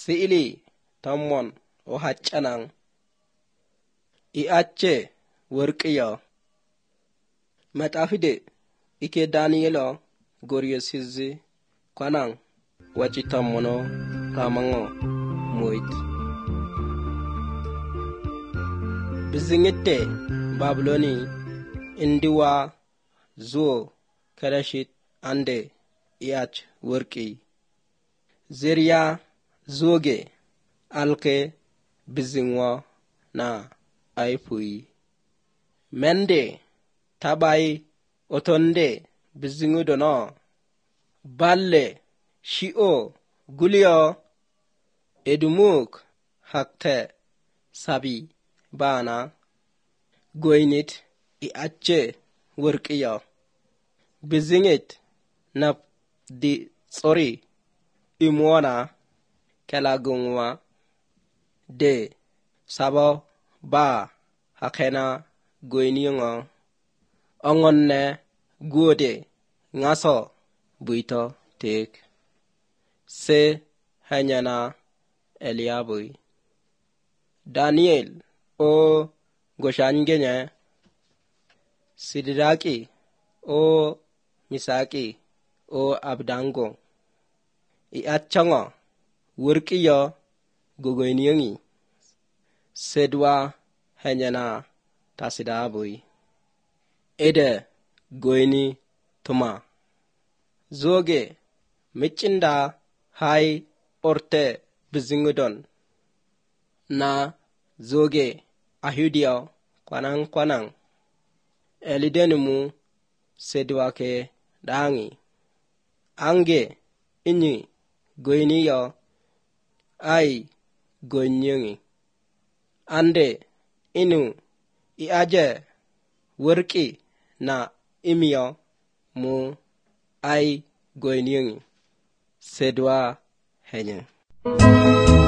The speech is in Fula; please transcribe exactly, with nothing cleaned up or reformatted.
si'ili tammon o haccanan i'ache worqiya matafide ike danielo goriosizi kwanan wachitammono ramango moit bizingite babiloni indiwa zuo kadashit ande i'ach worqi zeriya zoge alke bizingwa na aipui mende tabai otonde bizingudono balle shi'o gulio edumuk hakte sabi bana goinit i'ache worqiya bizingit nap di sorry imona kalagungwa de sabo ba hakena goiniyonga ongonne gode ngaso buito tek se hanyana eliabui daniel o goshangenya sidraki o misaki o abdango i'achanga worqiya gogoiniyongi sedwa hanyana tasidabui ede goini tuma zoge michinda hai orte bizingudon na zoge ahudia kwanang kwanang elidenumu sedwake dangi ange inyi goiniya ai goinyongi ande inu iaje worqi na imiya mu ai goinyongi sedwa henye